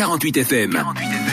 48 FM. 48 FM.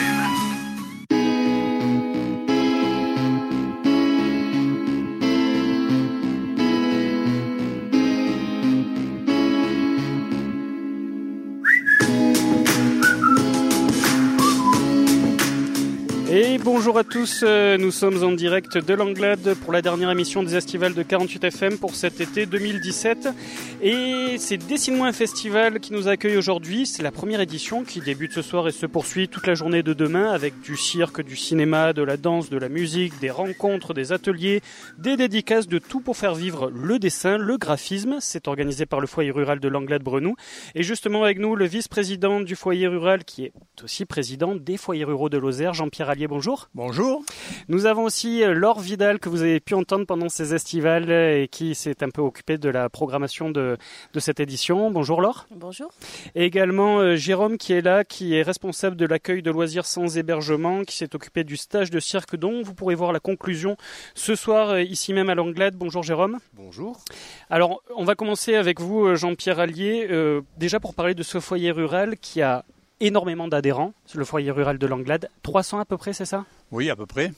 Et bonjour à tous, nous sommes en direct de Langlade pour la dernière émission des Estivales de 48 FM pour cet été 2017. Et c'est Dessine-moi un festival qui nous accueille aujourd'hui. C'est la première édition qui débute ce soir et se poursuit toute la journée de demain avec du cirque, du cinéma, de la danse, de la musique, des rencontres, des ateliers, des dédicaces, de tout pour faire vivre le dessin, le graphisme. C'est organisé par le foyer rural de Langlade-Brenoux. Et justement avec nous, le vice-président du foyer rural qui est aussi président des foyers ruraux de Lozère, Jean-Pierre Allier. Bonjour. Bonjour. Nous avons aussi Laure Vidal que vous avez pu entendre pendant ces estivales et qui s'est un peu occupée de la programmation de cette édition. Bonjour Laure. Bonjour. Et également Jérôme qui est là, qui est responsable de l'accueil de loisirs sans hébergement, qui s'est occupé du stage de cirque dont vous pourrez voir la conclusion ce soir ici même à Langlade. Bonjour Jérôme. Bonjour. Alors on va commencer avec vous Jean-Pierre Allier, déjà pour parler de ce foyer rural qui a énormément d'adhérents, le foyer rural de Langlade, 300 à peu près, c'est ça ? Oui, à peu près.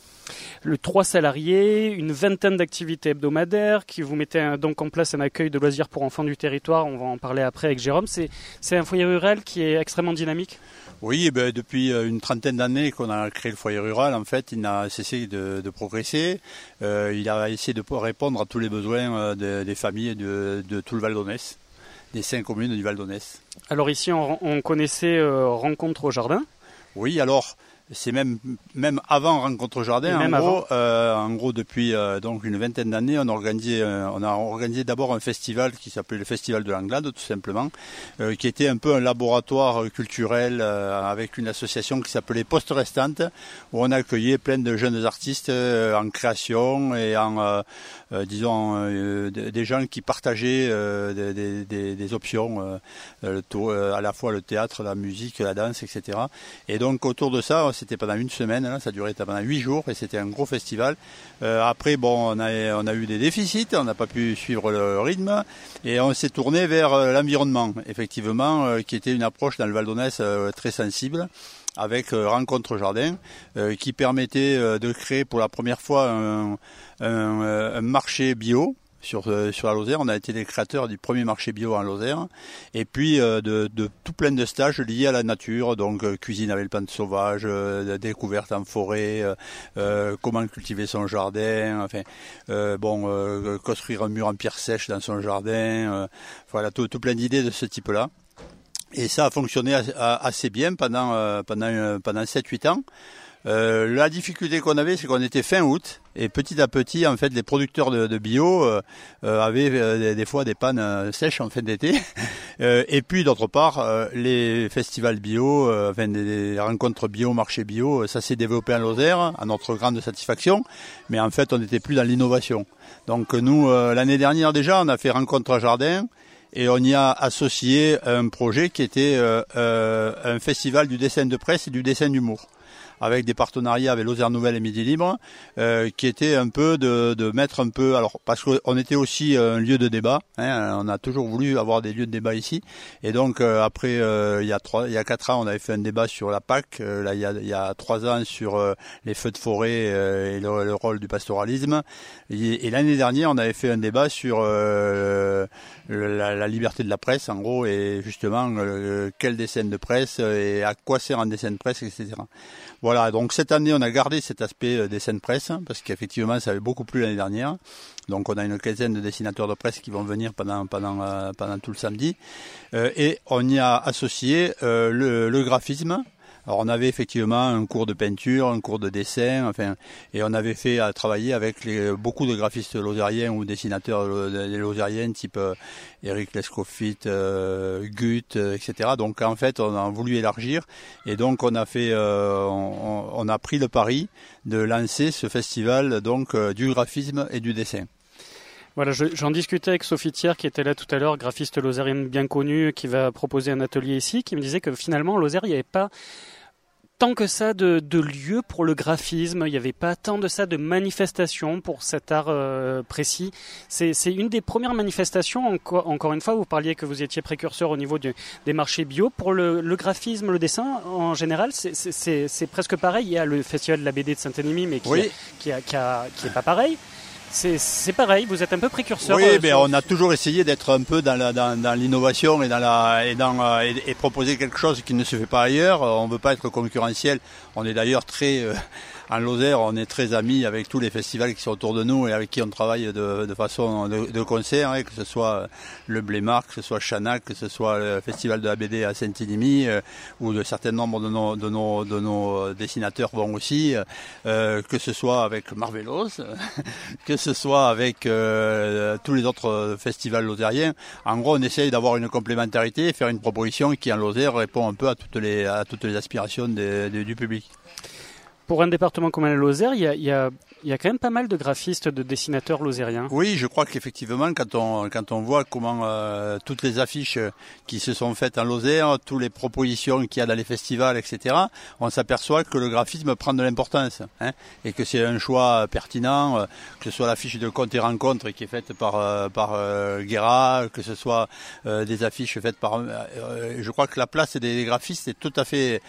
3 salariés, une vingtaine d'activités hebdomadaires, qui vous mettez donc en place un accueil de loisirs pour enfants du territoire, on va en parler après avec Jérôme. C'est un foyer rural qui est extrêmement dynamique ? Oui, depuis une trentaine d'années qu'on a créé le foyer rural, en fait, il n'a cessé de progresser. Il a essayé de répondre à tous les besoins des familles de tout le Val d'Aunès, des 5 communes du Val d'Aunès. Alors ici, on connaissait Rencontre au Jardin. Oui, alors c'est même avant Rencontre au Jardin. En gros, depuis donc une vingtaine d'années, on a organisé d'abord un festival qui s'appelait le Festival de Langlade, tout simplement, qui était un peu un laboratoire culturel avec une association qui s'appelait Poste Restante, où on accueillait plein de jeunes artistes en création et en des gens qui partageaient des options, à la fois le théâtre, la musique, la danse, etc. Et donc autour de ça, c'était pendant une semaine, là, ça durait pendant 8 jours et c'était un gros festival. Après, on a eu des déficits, on n'a pas pu suivre le rythme et on s'est tourné vers l'environnement, effectivement, qui était une approche dans le Val d'Aunès très sensible, avec Rencontre Jardin, qui permettait de créer pour la première fois un marché bio sur la Lozère. On a été les créateurs du premier marché bio en Lozère, et puis de tout plein de stages liés à la nature, donc cuisine avec les plantes sauvages, découverte en forêt, comment cultiver son jardin, construire un mur en pierre sèche dans son jardin, voilà, tout plein d'idées de ce type-là. Et ça a fonctionné assez bien pendant 7-8 ans. La difficulté qu'on avait, c'est qu'on était fin août et petit à petit, en fait, les producteurs de bio avaient des fois des pannes sèches en fin d'été. Et puis d'autre part, les festivals bio, des rencontres bio, marchés bio, ça s'est développé en Lozère, à notre grande satisfaction. Mais en fait, on n'était plus dans l'innovation. Donc nous, l'année dernière déjà, on a fait Rencontre Jardin. Et on y a associé un projet qui était un festival du dessin de presse et du dessin d'humour, avec des partenariats avec Lozère Nouvelle et Midi Libre, qui était un peu de mettre un peu, alors parce qu'on était aussi un lieu de débat, on a toujours voulu avoir des lieux de débat ici, et donc après il y a 4 ans on avait fait un débat sur la PAC, là il y a 3 ans sur les feux de forêt et le rôle du pastoralisme, et l'année dernière on avait fait un débat sur la liberté de la presse en gros, et justement quel dessin de presse et à quoi sert un dessin de presse, etc. Voilà, donc cette année, on a gardé cet aspect dessin de presse, parce qu'effectivement, ça avait beaucoup plu l'année dernière. Donc on a une quinzaine de dessinateurs de presse qui vont venir pendant tout le samedi. Et on y a associé le graphisme. Alors on avait effectivement un cours de peinture, un cours de dessin, et on avait fait travailler avec beaucoup de graphistes lozériens ou dessinateurs lozériens type Eric Lescoffit, Guth, etc. Donc en fait on a voulu élargir, et donc on a fait, on a pris le pari de lancer ce festival donc du graphisme et du dessin. Voilà, j'en discutais avec Sophie Thiers qui était là tout à l'heure, graphiste lozérienne bien connue, qui va proposer un atelier ici, qui me disait que finalement en Lozère, il n'y avait pas tant que ça de lieux pour le graphisme, il n'y avait pas tant de ça de manifestations pour cet art précis. C'est une des premières manifestations, encore une fois, vous parliez que vous étiez précurseur au niveau des marchés bio. Pour le graphisme, le dessin, en général, c'est presque pareil. Il y a le festival de la BD de Saint-Émile, mais qui est pas pareil. C'est pareil, vous êtes un peu précurseur. Oui, on a toujours essayé d'être un peu dans l'innovation et proposer quelque chose qui ne se fait pas ailleurs. On ne veut pas être concurrentiel. On est d'ailleurs en Lozère, on est très amis avec tous les festivals qui sont autour de nous et avec qui on travaille de façon de concert, que ce soit le Blémar, que ce soit Chanac, que ce soit le festival de la BD à Saint-Émile, où un certain nombre de nos dessinateurs vont aussi, que ce soit avec Marvelos, que ce soit avec tous les autres festivals lozériens. En gros, on essaye d'avoir une complémentarité et faire une proposition qui en Lozère répond un peu à toutes les aspirations du public. Pour un département comme la Lozère, il y a quand même pas mal de graphistes, de dessinateurs lozériens. Oui, je crois qu'effectivement, quand on voit comment toutes les affiches qui se sont faites en Lozère, toutes les propositions qu'il y a dans les festivals, etc., on s'aperçoit que le graphisme prend de l'importance, et que c'est un choix pertinent, que ce soit l'affiche de Contes et Rencontres qui est faite par Guéra, que ce soit des affiches faites par... je crois que la place des graphistes est tout à fait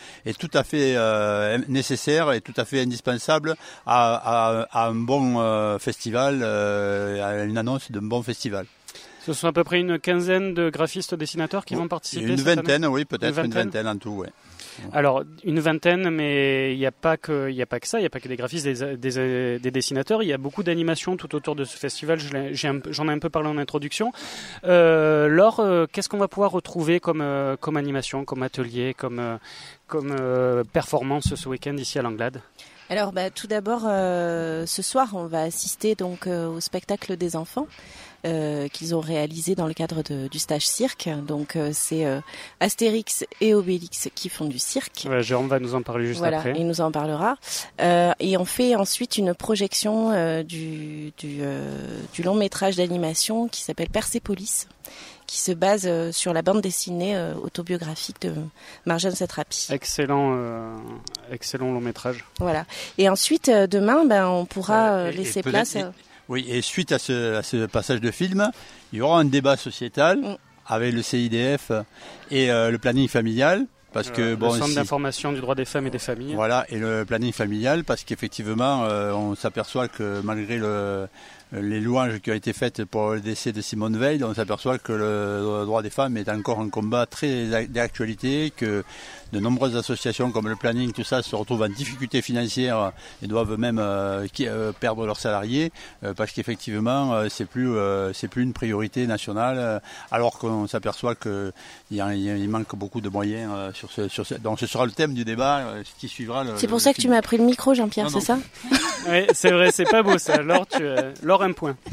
nécessaire et tout à fait indispensable à un bon festival, à une annonce d'un bon festival. Ce sont à peu près une quinzaine de graphistes dessinateurs qui vont participer. Une vingtaine, oui, peut-être une vingtaine en tout, oui. Alors, une vingtaine, mais il n'y a pas que ça, il n'y a pas que des graphistes, des dessinateurs, il y a beaucoup d'animations tout autour de ce festival, j'en ai un peu parlé en introduction. Laure, qu'est-ce qu'on va pouvoir retrouver comme animation, comme atelier, comme performance ce week-end ici à Langlade ? Alors, tout d'abord, ce soir, on va assister donc au spectacle des enfants. Qu'ils ont réalisé dans le cadre du stage cirque. Donc c'est Astérix et Obélix qui font du cirque. Ouais, Jérôme va nous en parler juste après. Voilà, il nous en parlera. Et on fait ensuite une projection du long métrage d'animation qui s'appelle Persépolis, qui se base sur la bande dessinée autobiographique de Marjane Satrapi. Excellent long métrage. Voilà. Et ensuite, demain, on pourra laisser place... Oui, et suite à ce passage de film, il y aura un débat sociétal avec le CIDF et le planning familial. Parce que, le centre d'information du droit des femmes et des familles. Voilà, et le planning familial, parce qu'effectivement, on s'aperçoit que malgré les louanges qui ont été faites pour le décès de Simone Veil, on s'aperçoit que le droit des femmes est encore un combat très d'actualité, que de nombreuses associations comme le planning, tout ça, se retrouvent en difficulté financière et doivent même perdre leurs salariés, parce qu'effectivement, c'est plus une priorité nationale, alors qu'on s'aperçoit qu'il manque beaucoup de moyens donc ce sera le thème du débat qui suivra. C'est pour ça que tu m'as pris le micro, Jean-Pierre, c'est ça ? Oui, c'est vrai, c'est pas beau ça. Laure, un point.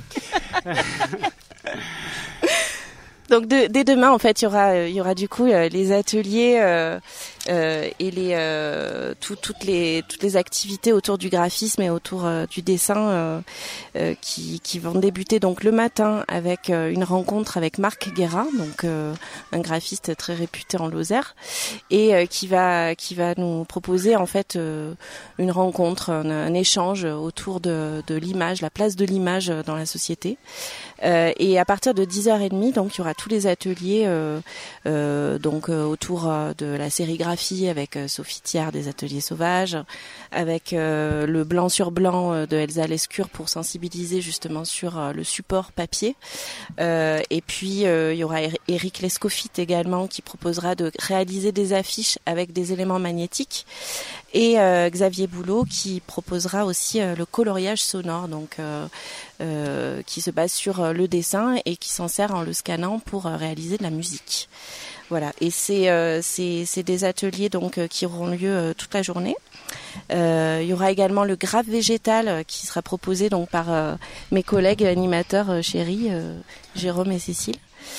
Donc dès demain, en fait, il y aura du coup les ateliers et toutes les activités autour du graphisme et autour du dessin qui vont débuter donc le matin avec une rencontre avec Marc Guéra, donc un graphiste très réputé en Lozère, et qui va nous proposer en fait une rencontre, un échange autour de l'image, la place de l'image dans la société. Et à partir de 10h30, donc il y aura tous les ateliers autour de la sérigraphie avec Sophie Thiard des Ateliers Sauvages, avec le blanc sur blanc de Elsa Lescure pour sensibiliser justement sur le support papier. Et puis il y aura Eric Lescofit également qui proposera de réaliser des affiches avec des éléments magnétiques. Et Xavier Boulot qui proposera aussi le coloriage sonore, donc qui se base sur le dessin et qui s'en sert en le scannant pour réaliser de la musique. Voilà, et c'est des ateliers donc qui auront lieu toute la journée. Il y aura également le graphe végétal qui sera proposé donc par mes collègues animateurs chéris, Jérôme et Cécile.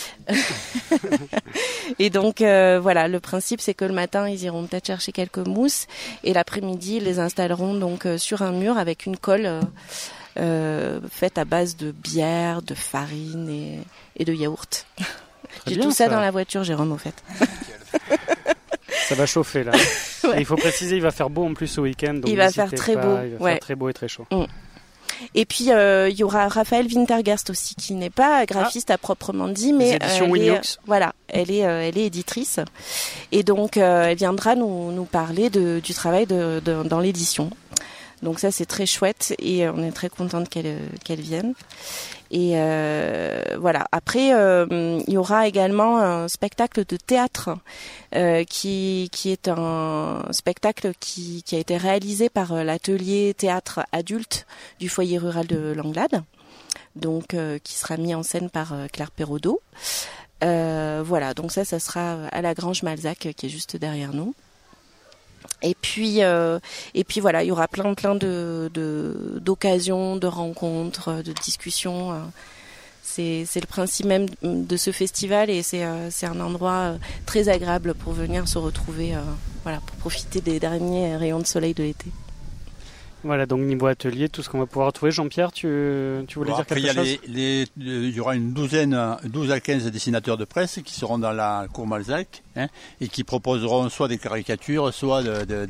Et donc voilà, le principe c'est que le matin ils iront peut-être chercher quelques mousses et l'après-midi ils les installeront donc sur un mur avec une colle faite à base de bière, de farine et de yaourt. J'ai tout ça dans la voiture, Jérôme, au fait. Ça va chauffer là. Ouais. Et il faut préciser, il va faire beau en plus ce week-end. Donc il va faire très beau. Il va faire très beau et très chaud. Et puis il y aura Raphaël Wintergast aussi, qui n'est pas graphiste à proprement dit, mais elle est éditrice. Et donc elle viendra nous parler du travail dans l'édition. Donc ça c'est très chouette et on est très contente qu'elle vienne. Et voilà. Après, il y aura également un spectacle de théâtre qui est un spectacle qui a été réalisé par l'atelier théâtre adulte du foyer rural de Langlade, donc qui sera mis en scène par Claire Perraudot. Voilà. Donc ça sera à la Grange Malzac qui est juste derrière nous. Et puis voilà, il y aura plein d'occasions, de rencontres, de discussions. C'est le principe même de ce festival et c'est un endroit très agréable pour venir se retrouver, pour profiter des derniers rayons de soleil de l'été. Voilà, donc niveau atelier, tout ce qu'on va pouvoir retrouver. Jean-Pierre, tu voulais dire quelque chose ? Il y aura une 12 à 15 dessinateurs de presse qui seront dans la cour Malzac et qui proposeront soit des caricatures, soit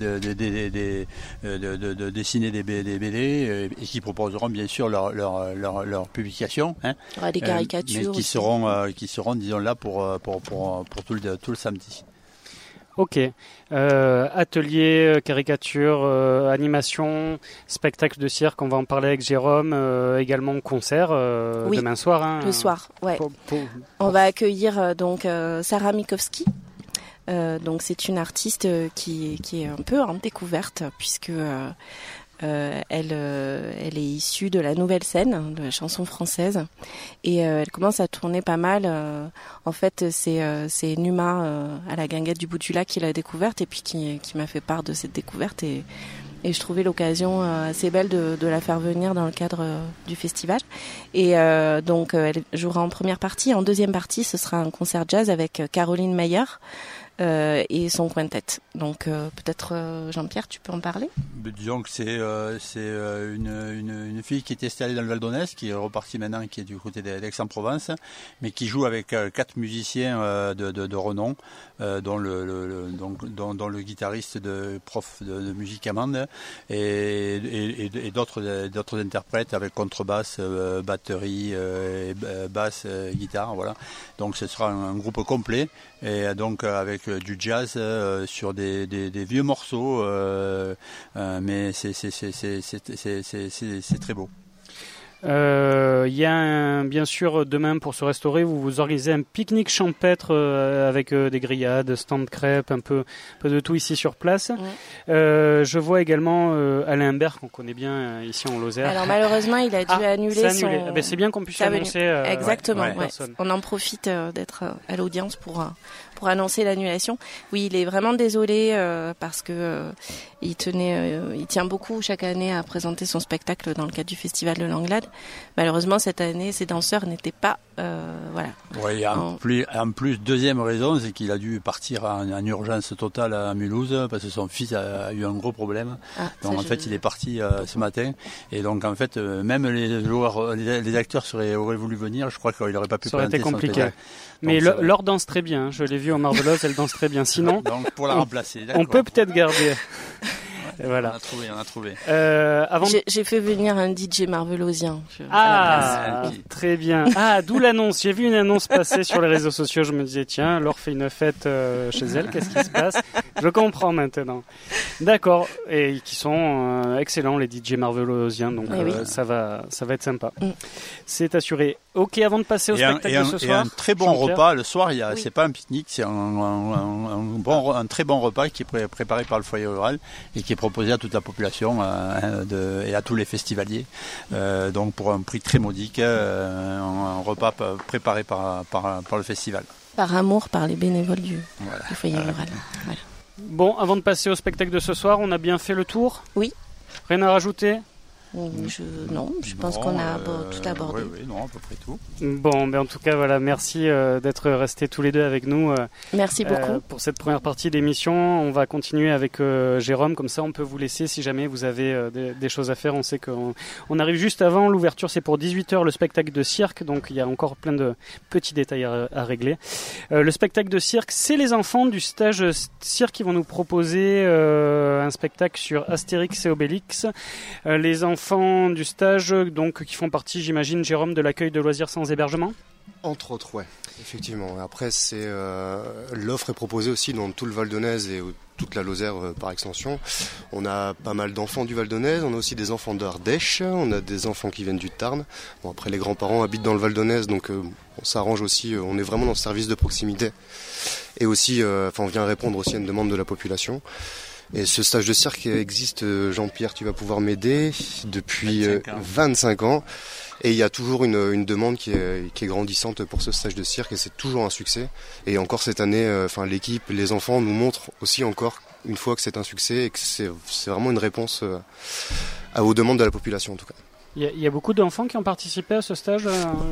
de dessiner des BD et qui proposeront bien sûr leur publication. Il y aura des caricatures mais qui seront disons là pour tout le samedi. Ok. Atelier, caricature, animation, spectacle de cirque, on va en parler avec Jérôme, également concert demain soir. Le soir, ouais. On va accueillir donc Sarah Mikowski. Donc c'est une artiste qui est un peu en découverte puisque elle est issue de la nouvelle scène, de la chanson française, et elle commence à tourner pas mal. En fait, c'est Numa à la Guinguette du bout du lac qui l'a découverte et puis qui m'a fait part de cette découverte et je trouvais l'occasion assez belle de la faire venir dans le cadre du festival. Et donc elle jouera en première partie. En deuxième partie, ce sera un concert jazz avec Caroline Mayer et son quintet. Donc peut-être Jean-Pierre, tu peux en parler ? Disons que c'est une fille qui est installée dans le Val d'Onès, qui est repartie maintenant, qui est du côté d'Aix-en-Provence, mais qui joue avec 4 musiciens de renom, dont le guitariste prof de musique amande et d'autres interprètes avec contrebasse, batterie, basse, guitare, voilà. Donc ce sera un groupe complet et donc avec du jazz sur des vieux morceaux, mais c'est très beau. Il y a bien sûr demain pour se restaurer, vous organisez un pique-nique champêtre avec des grillades, stand de crêpes, un peu de tout ici sur place. Je vois également Alain Imbert qu'on connaît bien ici en Lozère. Alors malheureusement il a dû annuler son... c'est bien qu'on puisse annoncer. Exactement. On en profite d'être à l'audience pour annoncer l'annulation. Oui, il est vraiment désolé parce que il tient beaucoup chaque année à présenter son spectacle dans le cadre du festival de Langlade. Malheureusement, cette année, ses danseurs n'étaient pas Oui, en plus, deuxième raison, c'est qu'il a dû partir en urgence totale à Mulhouse parce que son fils a eu un gros problème. Donc en fait, il est parti ce matin. Et donc en fait, même les joueurs, les acteurs auraient voulu venir. Je crois qu'il n'aurait pas pu présenter son spectacle. Ça aurait été compliqué. Mais Laure danse très bien. Je l'ai vue en Marvelose, elle danse très bien. Sinon, donc pour la remplacer, on peut peut-être garder. Voilà. On a trouvé. J'ai fait venir un DJ marvelosien. Très bien. D'où l'annonce. J'ai vu une annonce passer sur les réseaux sociaux. Je me disais, tiens, Laure fait une fête chez elle. Qu'est-ce qui se passe ? Je comprends maintenant. D'accord. Et qui sont excellents, les DJ marvelosiens. Donc, ça va être sympa. C'est assuré. Ok, avant de passer au spectacle de ce soir. Et un très bon repas. Le soir, c'est pas un pique-nique, c'est un très bon repas qui est préparé par le foyer rural et qui est proposé à toute la population et à tous les festivaliers. Donc pour un prix très modique, un repas préparé par le festival. Par amour, par les bénévoles du foyer rural. Voilà. Bon, avant de passer au spectacle de ce soir, on a bien fait le tour ? Oui. Rien à rajouter ? Je pense qu'on a tout abordé. Oui, non, à peu près tout. Bon, en tout cas, voilà, merci d'être restés tous les deux avec nous. Merci beaucoup. Pour cette première partie d'émission, on va continuer avec Jérôme, comme ça on peut vous laisser si jamais vous avez des choses à faire. On sait qu'on arrive juste avant, l'ouverture c'est pour 18h, le spectacle de cirque, donc il y a encore plein de petits détails à régler. Le spectacle de cirque, c'est les enfants du stage cirque qui vont nous proposer un spectacle sur Astérix et Obélix. Les enfants du stage, donc qui font partie, j'imagine, Jérôme, de l'accueil de loisirs sans hébergement ? Entre autres, ouais, effectivement. Après, l'offre est proposée aussi dans tout le Val d'Eunaise et toute la Lozère par extension. On a pas mal d'enfants du Val d'Eunaise, on a aussi des enfants d'Ardèche, on a des enfants qui viennent du Tarn. Bon, après, les grands-parents habitent dans le Val d'Eunaise, donc on s'arrange aussi, on est vraiment dans le service de proximité. Et aussi, on vient répondre aussi à une demande de la population. Et ce stage de cirque existe, Jean-Pierre, tu vas pouvoir m'aider, depuis 25 ans. Et il y a toujours une demande qui est grandissante pour ce stage de cirque et c'est toujours un succès. Et encore cette année, l'équipe, les enfants nous montrent aussi encore une fois que c'est un succès et que c'est vraiment une réponse aux demandes de la population en tout cas. Il y a beaucoup d'enfants qui ont participé à ce stage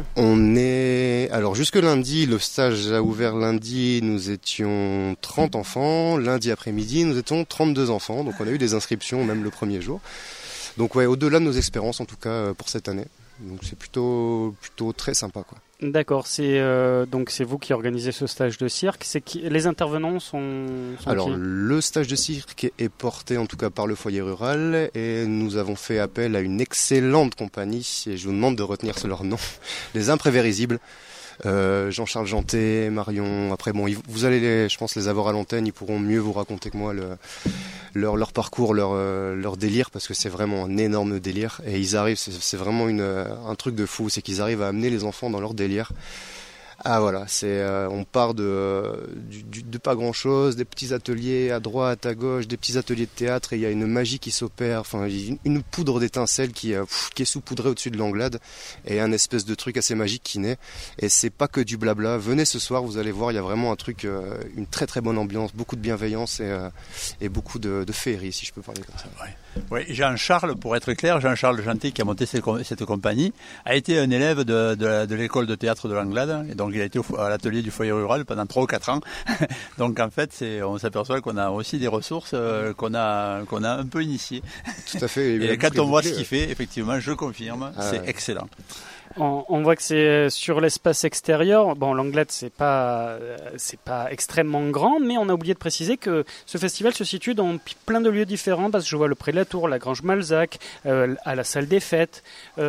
Alors jusque lundi, le stage a ouvert lundi, nous étions 30 enfants. Lundi après-midi, nous étions 32 enfants. Donc on a eu des inscriptions même le premier jour. Donc ouais, au-delà de nos espérances en tout cas pour cette année. Donc c'est plutôt très sympa quoi. D'accord, donc c'est vous qui organisez ce stage de cirque. Les intervenants sont Alors qui ? Le stage de cirque est porté en tout cas par le foyer rural et nous avons fait appel à une excellente compagnie et je vous demande de retenir leur nom, les Imprévérisibles. Jean-Charles Janté, Marion. Après bon, vous allez je pense les avoir à l'antenne, ils pourront mieux vous raconter que moi leur parcours, leur délire parce que c'est vraiment un énorme délire et ils arrivent, c'est vraiment un truc de fou, c'est qu'ils arrivent à amener les enfants dans leur délire. Ah voilà, on part de pas grand chose, des petits ateliers à droite, à gauche, des petits ateliers de théâtre et il y a une magie qui s'opère, une poudre d'étincelles qui est saupoudrée au-dessus de l'Anglade et un espèce de truc assez magique qui naît et c'est pas que du blabla. Venez ce soir, vous allez voir, il y a vraiment un truc, une très très bonne ambiance, beaucoup de bienveillance et beaucoup de féerie si je peux parler comme ça. Ouais. Oui, Jean-Charles, pour être clair, Jean-Charles Janté qui a monté cette compagnie a été un élève de l'école de théâtre de l'Anglade et donc il a été à l'atelier du foyer rural pendant 3 ou 4 ans. Donc en fait, on s'aperçoit qu'on a aussi des ressources qu'on a un peu initiées. Tout à fait. Et quand on voit ce qu'il fait, effectivement, je confirme, c'est excellent. On voit que c'est sur l'espace extérieur. Bon, l'Anglade, c'est pas extrêmement grand, mais on a oublié de préciser que ce festival se situe dans plein de lieux différents, parce que je vois le Pré de la Tour, la Grange Malzac, à la salle des fêtes.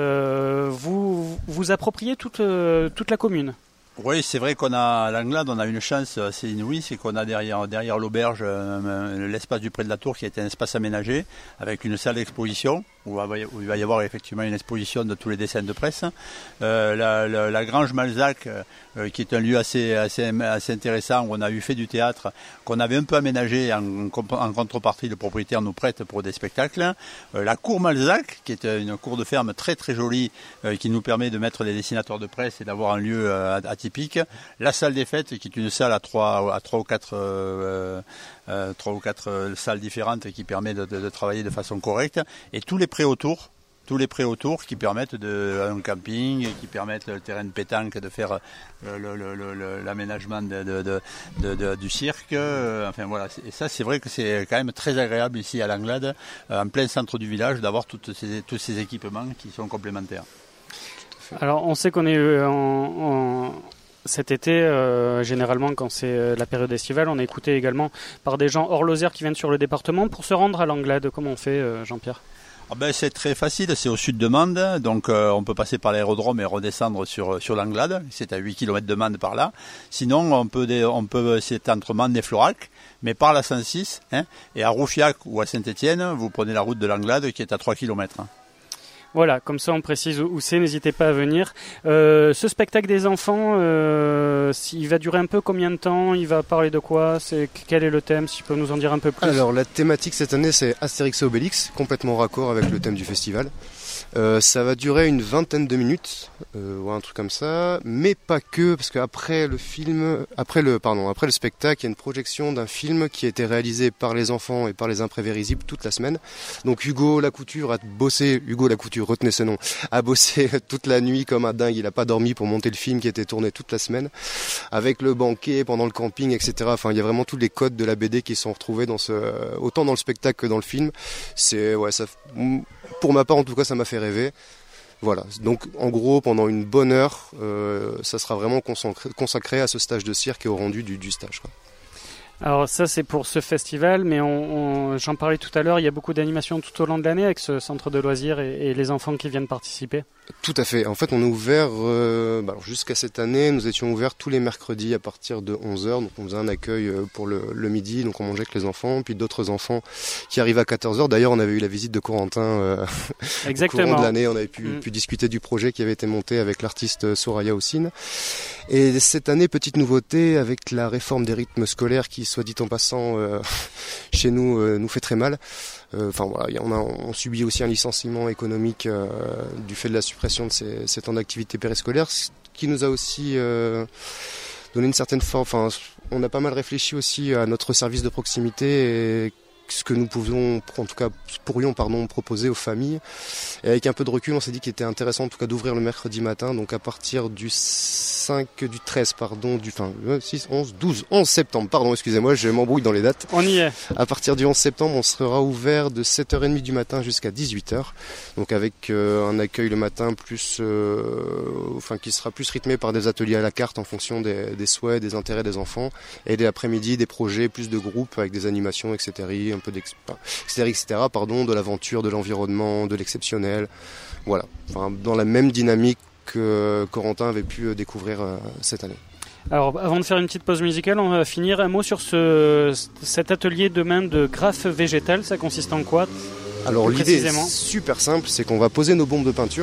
Vous appropriez toute la commune. Oui, c'est vrai à l'Anglade, on a une chance assez inouïe, c'est qu'on a derrière l'auberge l'espace du Pré de la Tour qui a été un espace aménagé avec une salle d'exposition où il va y avoir effectivement une exposition de tous les dessins de presse. La Grange Malzac, qui est un lieu assez intéressant où on a fait du théâtre, qu'on avait un peu aménagé en contrepartie, le propriétaire nous prête pour des spectacles. La cour Malzac, qui est une cour de ferme très très jolie, qui nous permet de mettre des dessinateurs de presse et d'avoir un lieu atypique. La salle des fêtes, qui est une salle à 3 ou 4 salles différentes qui permet de travailler de façon correcte, et tous les prés autour qui permettent un camping, qui permettent le terrain de pétanque, de faire l'aménagement du cirque. Enfin voilà, et ça c'est vrai que c'est quand même très agréable ici à l'Anglade, en plein centre du village, d'avoir tous ces équipements qui sont complémentaires. Alors on sait qu'on est cet été, généralement quand c'est la période estivale, on est écouté également par des gens hors Lozère qui viennent sur le département. Pour se rendre à l'Anglade, comment on fait, Jean-Pierre ? C'est très facile, c'est au sud de Mende, donc on peut passer par l'aérodrome et redescendre sur l'Anglade, c'est à 8 km de Mende par là. Sinon, c'est entre Mende et Florac, mais par la 106, et à Roufiac ou à Saint-Étienne, vous prenez la route de l'Anglade qui est à 3 km. Voilà, comme ça on précise où c'est, n'hésitez pas à venir. Ce spectacle des enfants, il va durer un peu combien de temps ? Il va parler de quoi ? Quel est le thème ? Si tu peux nous en dire un peu plus. Alors la thématique cette année c'est Astérix et Obélix, complètement raccord avec le thème du festival. Ça va durer une 20aine de minutes, ou un truc comme ça, mais pas que, parce qu'après le spectacle, il y a une projection d'un film qui a été réalisé par les enfants et par les Imprévérisibles toute la semaine. Donc Hugo Lacouture, retenez ce nom, a bossé toute la nuit comme un dingue, il n'a pas dormi pour monter le film qui a été tourné toute la semaine, avec le banquet pendant le camping, etc. Enfin, il y a vraiment tous les codes de la BD qui sont retrouvés autant dans le spectacle que dans le film. Pour ma part, en tout cas, ça m'a fait rêver. Voilà. Donc, en gros, pendant une bonne heure, ça sera vraiment consacré à ce stage de cirque et au rendu du stage, quoi. Alors ça c'est pour ce festival, mais j'en parlais tout à l'heure, il y a beaucoup d'animations tout au long de l'année avec ce centre de loisirs et les enfants qui viennent participer. Tout à fait. En fait, on est ouvert, jusqu'à cette année, nous étions ouverts tous les mercredis à partir de 11h. Donc on faisait un accueil pour le midi, donc on mangeait avec les enfants, puis d'autres enfants qui arrivent à 14h. D'ailleurs, on avait eu la visite de Corentin au courant de l'année. On avait pu discuter du projet qui avait été monté avec l'artiste Soraya Houssine. Et cette année, petite nouveauté, avec la réforme des rythmes scolaires qui, soit dit en passant, chez nous fait très mal. On subit aussi un licenciement économique du fait de la suppression de ces temps d'activité périscolaire, ce qui nous a aussi donné une certaine forme. Enfin, on a pas mal réfléchi aussi à notre service de proximité et ce que nous pourrions proposer aux familles. Et avec un peu de recul, on s'est dit qu'il était intéressant en tout cas d'ouvrir le mercredi matin, donc à partir du 11 septembre, pardon, excusez-moi, je m'embrouille dans les dates. On y est. À partir du 11 septembre, on sera ouvert de 7h30 du matin jusqu'à 18h, donc avec un accueil le matin qui sera plus rythmé par des ateliers à la carte en fonction des souhaits, des intérêts des enfants, et dès l'après-midi, des projets, plus de groupes avec des animations, etc., de l'aventure, de l'environnement, de l'exceptionnel. Voilà. Enfin, dans la même dynamique que Corentin avait pu découvrir cette année. Alors, avant de faire une petite pause musicale, on va finir un mot sur cet atelier demain de graphe végétal. Ça consiste en quoi ? Alors l'idée est super simple, c'est qu'on va poser nos bombes de peinture,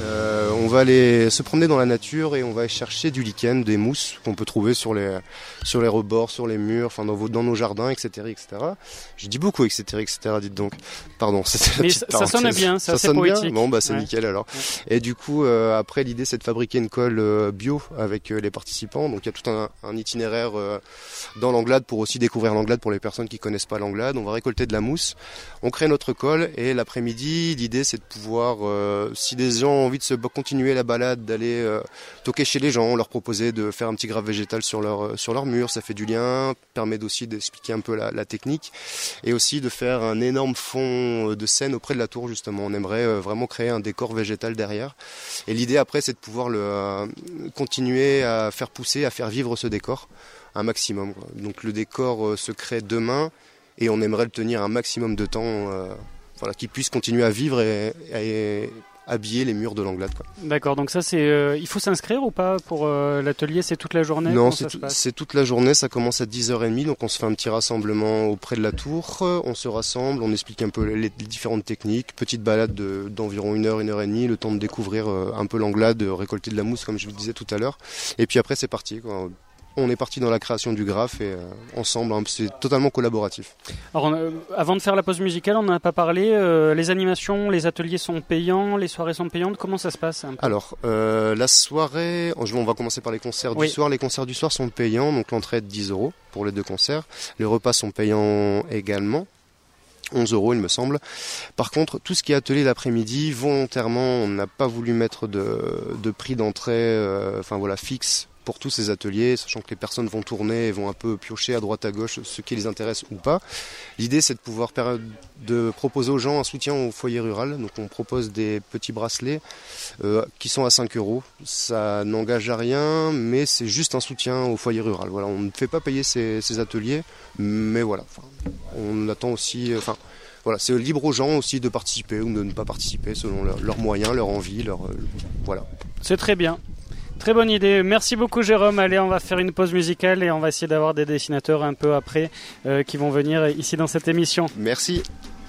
on va aller se promener dans la nature et on va chercher du lichen, des mousses qu'on peut trouver sur les rebords, sur les murs, enfin dans nos jardins, etc., etc. Je dis beaucoup, etc., dites donc. Pardon, c'était la petite parenthèse. Ça sonne bien, ça sonne poétique. Bien. Bon, c'est nickel alors. Ouais. Et du coup, après l'idée c'est de fabriquer une colle bio avec les participants. Donc il y a tout un itinéraire dans l'Anglade pour aussi découvrir l'Anglade pour les personnes qui connaissent pas l'Anglade. On va récolter de la mousse, on crée notre colle. Et l'après-midi, l'idée c'est de pouvoir, si des gens ont envie de continuer la balade, d'aller toquer chez les gens, leur proposer de faire un petit graphe végétal sur leur mur, ça fait du lien, permet aussi d'expliquer un peu la technique, et aussi de faire un énorme fond de scène auprès de la tour justement. On aimerait vraiment créer un décor végétal derrière. Et l'idée après c'est de pouvoir continuer à faire pousser, à faire vivre ce décor un maximum, quoi. Donc le décor se crée demain et on aimerait le tenir un maximum de temps. Qu'il puisse continuer à vivre et habiller les murs de l'Anglade, quoi. D'accord, donc ça il faut s'inscrire ou pas pour l'atelier, c'est toute la journée? Non, c'est toute la journée, ça commence à 10h30, donc on se fait un petit rassemblement auprès de la tour, on se rassemble, on explique un peu les différentes techniques, petite balade d'environ 1h30, le temps de découvrir un peu l'Anglade, de récolter de la mousse comme je vous le disais tout à l'heure, et puis après c'est parti, quoi. On est parti dans la création du graphe et ensemble, c'est totalement collaboratif. Alors, avant de faire la pause musicale, on n'en a pas parlé. Les animations, les ateliers sont payants, les soirées sont payantes. Comment ça se passe un peu ? Alors, la soirée, on va commencer par les concerts du soir. Les concerts du soir sont payants, donc l'entrée est de 10 € pour les 2 concerts. Les repas sont payants également. 11 € il me semble. Par contre, tout ce qui est atelier l'après-midi, volontairement, on n'a pas voulu mettre de prix d'entrée fixe pour tous ces ateliers, sachant que les personnes vont tourner et vont un peu piocher à droite à gauche ce qui les intéresse ou pas. L'idée c'est de pouvoir de proposer aux gens un soutien au foyer rural. Donc on propose des petits bracelets qui sont à 5 €. Ça n'engage à rien, mais c'est juste un soutien au foyer rural. Voilà, on ne fait pas payer ces ateliers, mais voilà, on attend aussi... Voilà, c'est libre aux gens aussi de participer ou de ne pas participer selon leurs moyens, leur envie, voilà. C'est très bien. Très bonne idée. Merci beaucoup Jérôme. Allez, on va faire une pause musicale et on va essayer d'avoir des dessinateurs un peu après qui vont venir ici dans cette émission. Merci.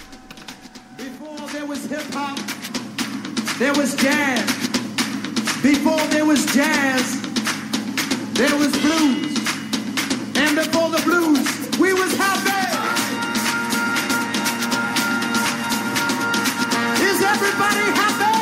Before there was hip-hop, there was jazz. Before there was jazz, there was blues. And before the blues, we was happy. Is everybody happy?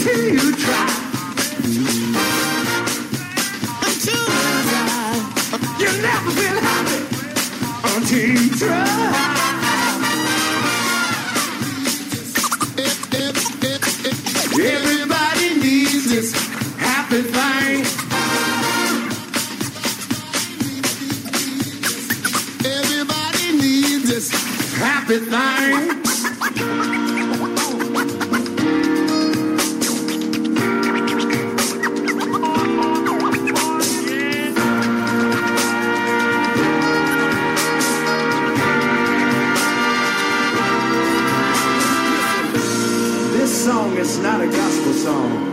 until you try. You'll never feel happy until you try. Everybody needs this happy thing. Everybody needs this happy thing. This song is not a gospel song.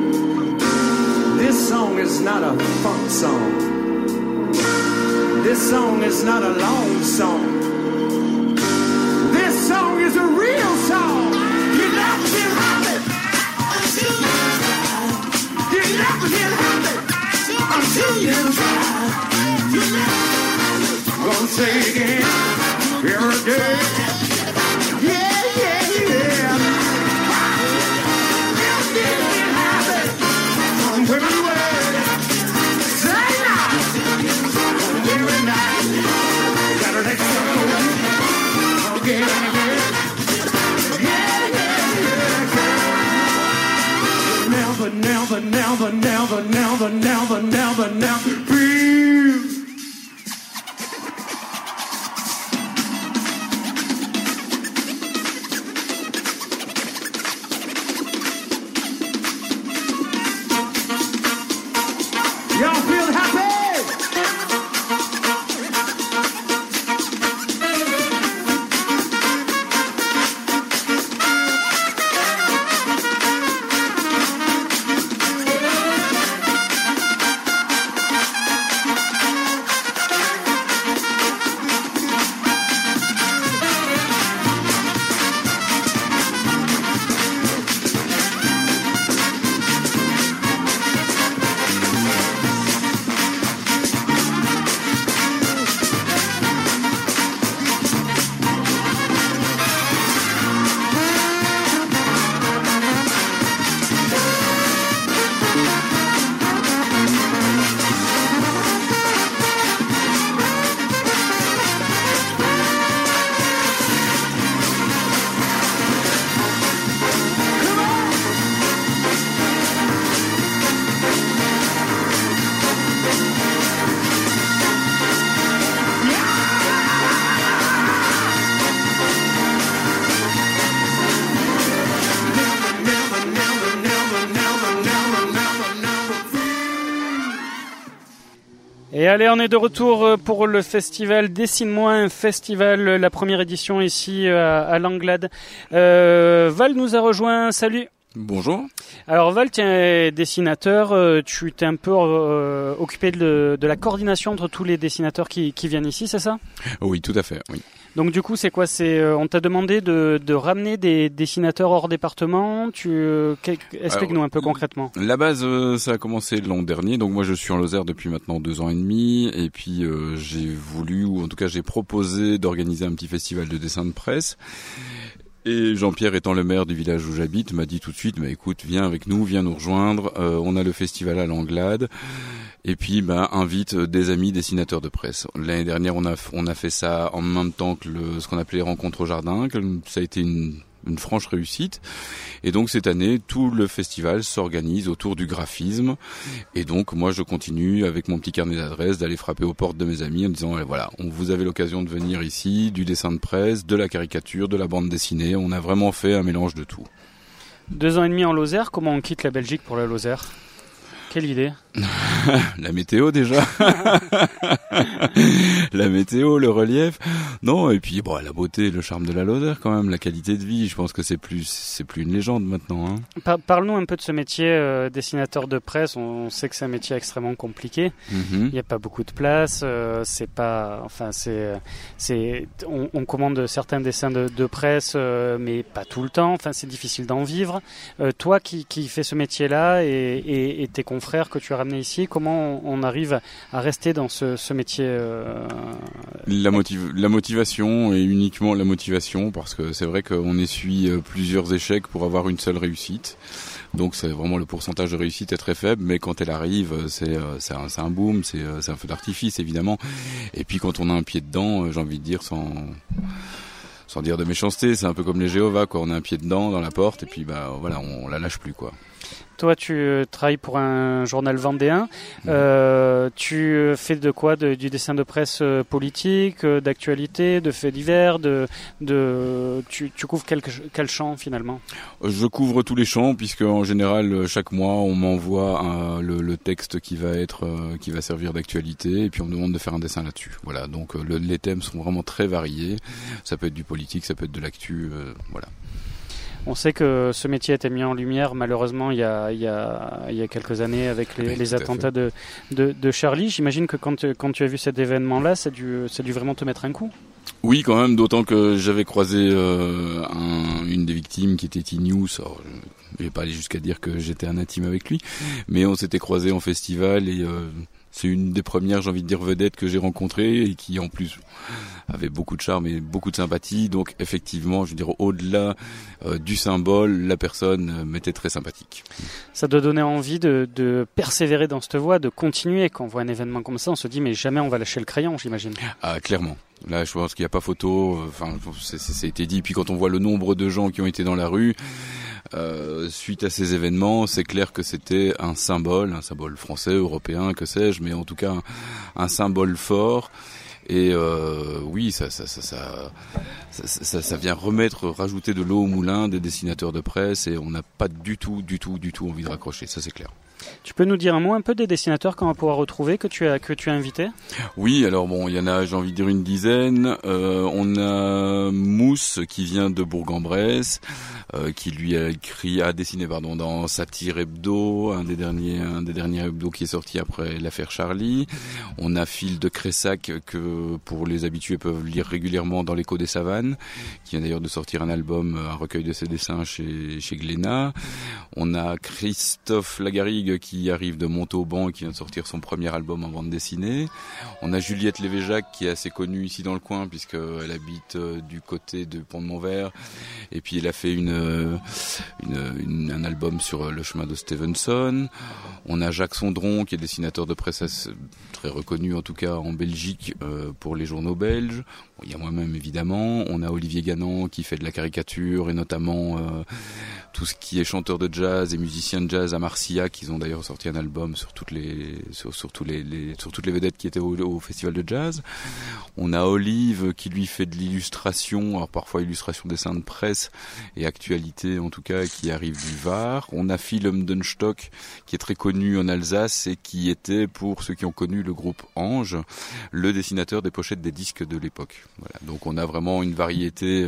This song is not a funk song. This song is not a long song. This song is a real song. You never feel happy until you try. You never feel happy until you try. You never. Gonna say it again. Every day. Yeah, yeah, yeah. You never feel happy until you try. Say now. Every night. Gotta let you go. Again and again. Yeah, yeah, yeah. Never, never, never, never, never, never, never, never feel. Y'all feel happy? Et allez, on est de retour pour le festival Dessine-moi, un festival, la première édition ici à Langlade. Val nous a rejoint, salut. Bonjour. Alors Val, tu es dessinateur, tu t'es un peu occupé de la coordination entre tous les dessinateurs qui viennent ici, c'est ça ? Oui, tout à fait, oui. Donc du coup, c'est quoi ? On t'a demandé de ramener des dessinateurs hors département. Explique-nous un peu concrètement. La base, ça a commencé l'an dernier. Donc moi, je suis en Lozère depuis maintenant 2 ans et demi. Et puis j'ai voulu, ou en tout cas j'ai proposé d'organiser un petit festival de dessin de presse. Et Jean-Pierre, étant le maire du village où j'habite, m'a dit tout de suite, écoute, viens avec nous, viens nous rejoindre. On a le festival à Langlade. Et puis, invite des amis dessinateurs de presse. L'année dernière, on a fait ça en même temps que ce qu'on appelait les rencontres au jardin. Ça a été une franche réussite. Et donc, cette année, tout le festival s'organise autour du graphisme. Et donc, moi, je continue avec mon petit carnet d'adresses d'aller frapper aux portes de mes amis en disant, voilà, vous avez l'occasion de venir ici, du dessin de presse, de la caricature, de la bande dessinée. On a vraiment fait un mélange de tout. 2 ans et demi en Lozère, comment on quitte la Belgique pour la Lozère ? Quelle idée ? La météo déjà. La météo, le relief. Non, et puis la beauté, le charme de la Lozère quand même, la qualité de vie. Je pense que c'est plus une légende maintenant. Hein. Parle-nous un peu de ce métier dessinateur de presse. On sait que c'est un métier extrêmement compliqué. Il n'y a pas beaucoup de place. On commande certains dessins de presse, mais pas tout le temps. Enfin, c'est difficile d'en vivre. Toi qui fais ce métier-là et tes confrères que tu as ramenés ici, comment on arrive à rester dans ce métier La motivation, et uniquement la motivation, parce que c'est vrai qu'on essuie plusieurs échecs pour avoir une seule réussite. Donc c'est vraiment le pourcentage de réussite est très faible, mais quand elle arrive, c'est un boom, c'est un feu d'artifice évidemment. Et puis quand on a un pied dedans, j'ai envie de dire sans dire de méchanceté, c'est un peu comme les Jéhovah, quoi. On a un pied dedans dans la porte et puis voilà, on la lâche plus, quoi. Toi, tu travailles pour un journal vendéen. Tu fais de quoi? Du dessin de presse politique, d'actualité, de faits divers. Tu couvres quel champ finalement? Je couvre tous les champs puisque en général chaque mois on m'envoie le texte qui va servir d'actualité et puis on me demande de faire un dessin là-dessus. Voilà. Donc les thèmes sont vraiment très variés. Ça peut être du politique, ça peut être de l'actu. Voilà. On sait que ce métier a été mis en lumière malheureusement il y a quelques années avec les attentats de Charlie. J'imagine que quand tu as vu cet événement-là, ça a dû vraiment te mettre un coup. Oui, quand même, d'autant que j'avais croisé une des victimes qui était T-News. Alors, je vais pas aller jusqu'à dire que j'étais un intime avec lui, mais on s'était croisés en festival et c'est une des premières, j'ai envie de dire, vedettes que j'ai rencontrées et qui en plus avait beaucoup de charme et beaucoup de sympathie. Donc effectivement, je veux dire, au-delà du symbole, la personne m'était très sympathique. Ça doit donner envie de persévérer dans cette voie, de continuer. Quand on voit un événement comme ça, on se dit mais jamais on va lâcher le crayon, j'imagine. Ah, clairement. Là, je pense qu'il n'y a pas photo. Enfin, ça a été dit. Puis quand on voit le nombre de gens qui ont été dans la rue, suite à ces événements, c'est clair que c'était un symbole français, européen, que sais-je, mais en tout cas un symbole fort. Et oui, ça vient rajouter de l'eau au moulin des dessinateurs de presse, et on n'a pas du tout envie de raccrocher. Ça, c'est clair. Tu peux nous dire un peu des dessinateurs qu'on va pouvoir retrouver, que tu as invités? Oui, alors bon, il y en a, j'ai envie de dire une dizaine. On a Mousse qui vient de Bourg-en-Bresse, qui lui a dessiné dans Satire Hebdo, un des derniers hebdos qui est sorti après l'affaire Charlie. On a Phil de Cressac que pour les habitués peuvent lire régulièrement dans l'Écho des Savanes, qui vient d'ailleurs de sortir un album, un recueil de ses dessins chez Glénat. On a Christophe Lagarrigue qui arrive de Montauban et qui vient de sortir son premier album en bande dessinée. On a Juliette Lévéjac qui est assez connue ici dans le coin puisqu'elle habite du côté de Pont-de-Montvert et puis elle a fait un album sur le chemin de Stevenson. On a Jacques Sondron qui est dessinateur de presse très reconnu en tout cas en Belgique pour les journaux belges. Il y a moi-même évidemment. On a Olivier Ganant qui fait de la caricature et notamment tout ce qui est chanteur de jazz et musicien de jazz à Marcillac. Ils ont d'ailleurs sorti un album sur toutes les vedettes qui étaient au festival de jazz. On a Olive qui lui fait de l'illustration, alors parfois illustration dessin de presse et actualité en tout cas, qui arrive du Var. On a Phil Umdenstock qui est très connu en Alsace et qui était, pour ceux qui ont connu le groupe Ange, le dessinateur des pochettes des disques de l'époque. Voilà. Donc on a vraiment une variété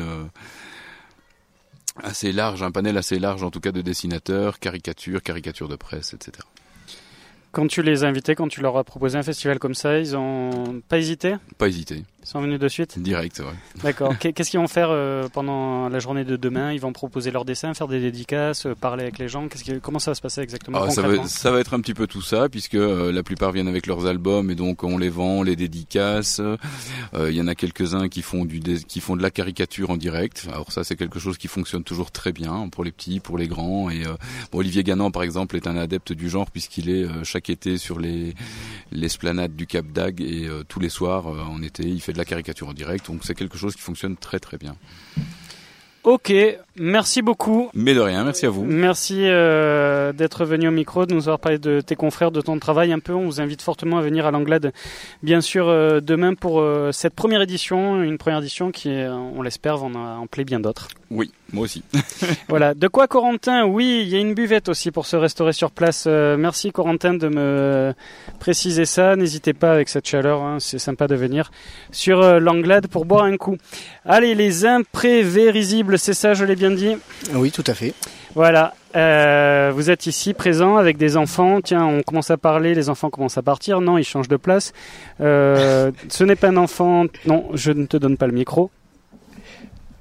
assez large, un panel assez large en tout cas de dessinateurs, caricatures de presse, etc. Quand tu les as invités, quand tu leur as proposé un festival comme ça, ils ont pas hésité? Pas hésité. Ils sont venus de suite? Direct, ouais. D'accord. Qu'est-ce qu'ils vont faire pendant la journée de demain? Ils vont proposer leurs dessins, faire des dédicaces, parler avec les gens. Comment ça va se passer exactement concrètement? Ça va être un petit peu tout ça, puisque la plupart viennent avec leurs albums et donc on les vend, on les dédicace. Il y en a quelques-uns qui font de la caricature en direct. Alors ça, c'est quelque chose qui fonctionne toujours très bien pour les petits, pour les grands. Et Olivier Ganant, par exemple, est un adepte du genre puisqu'il est chaque été sur l'esplanade du Cap d'Agde et tous les soirs en été, il fait de la caricature en direct, donc c'est quelque chose qui fonctionne très très bien. Ok, merci beaucoup. Mais de rien, merci à vous. Merci d'être venu au micro, de nous avoir parlé de tes confrères, de ton travail un peu. On vous invite fortement à venir à l'Anglade, bien sûr, demain pour cette première édition. Une première édition qui, on l'espère, va en plaire bien d'autres. Oui, moi aussi. Voilà. De quoi, Corentin? Oui, il y a une buvette aussi pour se restaurer sur place. Merci, Corentin, de me préciser ça. N'hésitez pas avec cette chaleur, hein, c'est sympa de venir sur l'Anglade pour boire un coup. Allez, les imprévisibles, c'est ça, je l'ai bien dit? Oui, tout à fait. Voilà, vous êtes ici présents avec des enfants. Tiens, on commence à parler, les enfants commencent à partir. Non, ils changent de place. Ce n'est pas un enfant. Non, je ne te donne pas le micro.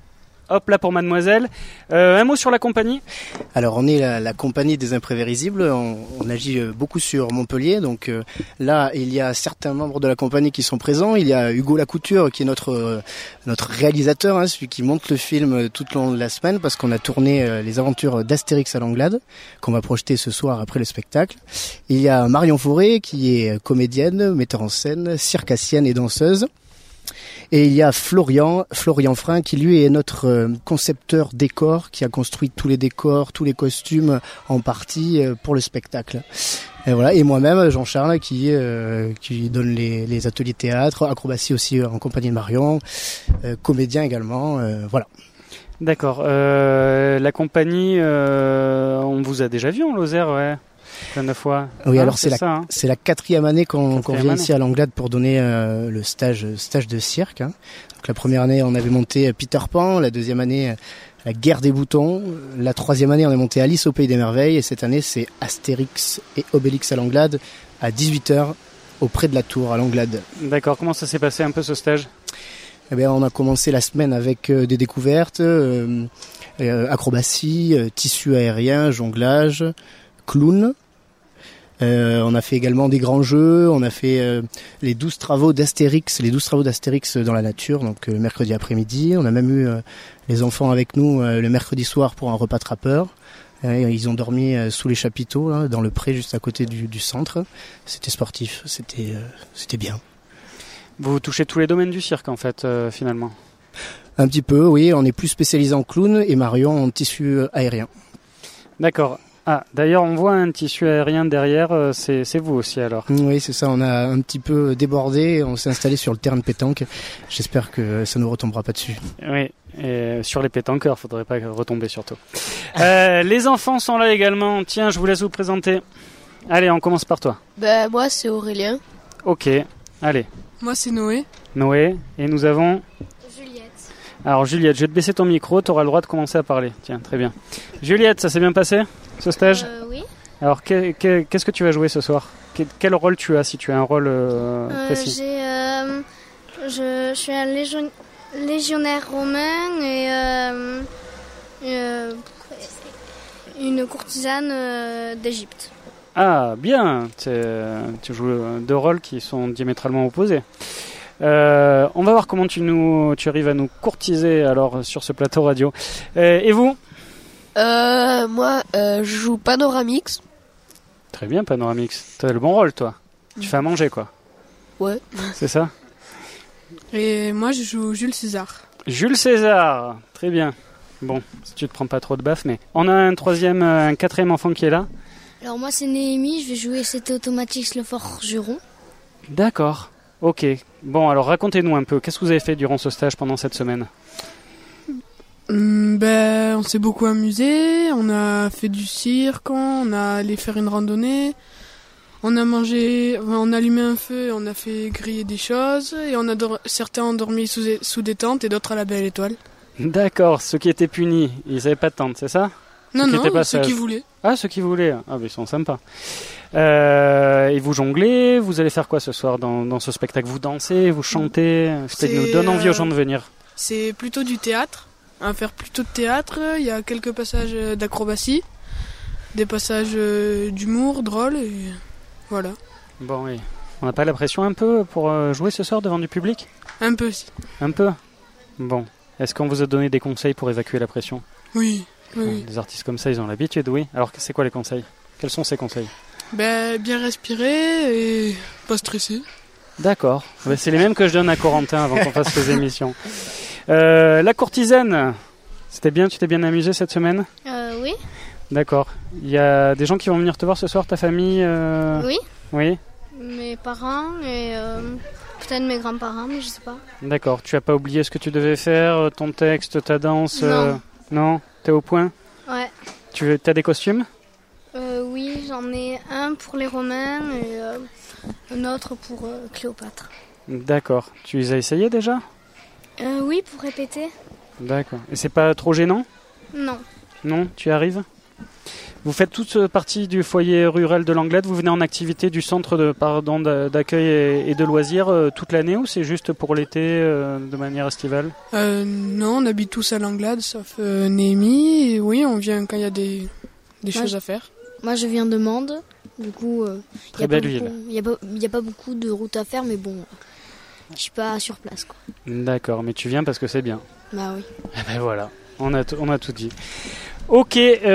Hop là pour mademoiselle. Un mot sur la compagnie ? Alors on est la compagnie des Imprévérisibles, on agit beaucoup sur Montpellier, donc là il y a certains membres de la compagnie qui sont présents, il y a Hugo Lacouture qui est notre réalisateur, hein, celui qui monte le film tout au long de la semaine parce qu'on a tourné les aventures d'Astérix à Langlade, qu'on va projeter ce soir après le spectacle. Il y a Marion Fauré qui est comédienne, metteur en scène, circassienne et danseuse. Et il y a Florian Frein qui lui est notre concepteur décor, qui a construit tous les décors, tous les costumes en partie pour le spectacle. Et voilà. Et moi-même, Jean-Charles, qui donne les ateliers théâtre, acrobatie aussi en compagnie de Marion, comédien également, voilà. D'accord. La compagnie, on vous a déjà vu en Lozère, ouais. Plein de fois. Oui, hein, alors c'est la 4e année qu'on vient ici à Langlade pour donner le stage de cirque. Hein. Donc la première année, on avait monté Peter Pan, la deuxième année, la Guerre des boutons, la troisième année, on a monté Alice au Pays des Merveilles, et cette année, c'est Astérix et Obélix à Langlade à 18h auprès de la Tour à Langlade. D'accord. Comment ça s'est passé un peu ce stage ? Eh bien, on a commencé la semaine avec des découvertes, acrobatie, tissu aérien, jonglage, clown. On a fait également des grands jeux, on a fait les 12 travaux d'Astérix dans la nature, donc mercredi après-midi. On a même eu les enfants avec nous le mercredi soir pour un repas trappeur. Ils ont dormi sous les chapiteaux, là, dans le pré juste à côté du centre. C'était sportif, c'était bien. Vous touchez tous les domaines du cirque en fait, finalement. Un petit peu, oui. On est plus spécialisé en clown et Marion en tissu aérien. D'accord. Ah, d'ailleurs, on voit un tissu aérien derrière, c'est vous aussi alors. Oui, c'est ça, on a un petit peu débordé, on s'est installé sur le terrain de pétanque. J'espère que ça ne retombera pas dessus. Oui, et sur les pétanqueurs, faudrait pas retomber surtout. Les enfants sont là également, tiens, je vous laisse vous présenter. Allez, on commence par toi. Moi, c'est Aurélien. Ok, allez. Moi, c'est Noé. Noé, et nous avons... Juliette. Alors Juliette, je vais te baisser ton micro, tu auras le droit de commencer à parler. Tiens, très bien. Juliette, ça s'est bien passé ce stage ? Oui. Alors qu'est-ce que tu vas jouer ce soir ? Quel rôle tu as si tu as un rôle précis ? Je suis un légionnaire romain et une courtisane d'Égypte. Ah, bien. Tu joues deux rôles qui sont diamétralement opposés. On va voir comment tu arrives à nous courtiser alors sur ce plateau radio. Et vous ? Moi, je joue Panoramix. Très bien, Panoramix. T'as le bon rôle, toi. Tu fais à manger, quoi. Ouais. C'est ça ? Et moi, je joue Jules César. Jules César, très bien. Bon, si tu te prends pas trop de baffes, mais on a un quatrième enfant qui est là. Alors moi, c'est Néhémie, je vais jouer C'était Automatix le forgeron. D'accord, ok. Bon, alors racontez-nous un peu, qu'est-ce que vous avez fait durant ce stage pendant cette semaine ? On s'est beaucoup amusé, on a fait du cirque, on a allé faire une randonnée, on a mangé, on a allumé un feu, on a fait griller des choses, et certains ont dormi sous des tentes et d'autres à la Belle Étoile. D'accord, ceux qui étaient punis, ils n'avaient pas de tente, c'est ça ? Non, ceux qui voulaient. Ah, ceux qui voulaient, ah, mais ils sont sympas. Et vous jonglez, vous allez faire quoi ce soir dans ce spectacle ? Vous dansez, vous chantez ? Ça nous donne envie aux gens de venir. C'est plutôt du théâtre. On va faire plutôt de théâtre, il y a quelques passages d'acrobatie, des passages d'humour, drôles, et voilà. Bon, oui. On n'a pas la pression un peu pour jouer ce soir devant du public ? Un peu, si. Un peu ? Bon. Est-ce qu'on vous a donné des conseils pour évacuer la pression ? Oui. Des artistes comme ça, ils ont l'habitude, oui. Alors, c'est quoi les conseils ? Quels sont ces conseils ? Bien respirer et pas stresser. D'accord. C'est les mêmes que je donne à Corentin avant qu'on fasse les émissions. La courtisane, c'était bien, tu t'es bien amusé cette semaine ? Oui. D'accord. Il y a des gens qui vont venir te voir ce soir, ta famille Oui. Oui. Mes parents et peut-être mes grands-parents, mais je sais pas. D'accord. Tu as pas oublié ce que tu devais faire, ton texte, ta danse ? Non. Non ? T'es au point ? Ouais. Tu as des costumes ? Oui, j'en ai un pour les Romains et un autre pour Cléopâtre. D'accord. Tu les as essayés déjà ? Oui, pour répéter. D'accord. Et c'est pas trop gênant ? Non. Non, tu y arrives ? Vous faites toute partie du foyer rural de l'Anglade. Vous venez en activité du centre d'accueil et de loisirs toute l'année ou c'est juste pour l'été de manière estivale? Non, on habite tous à l'Anglade, sauf Néhémie. Et oui, on vient quand il y a des choses à faire. Moi, je viens de Mende. Du coup, très belle ville. Il n'y a pas beaucoup de routes à faire, mais bon, je suis pas sur place, quoi. D'accord, mais tu viens parce que c'est bien. Bah oui. Eh ben voilà, on a tout dit. Ok, c'est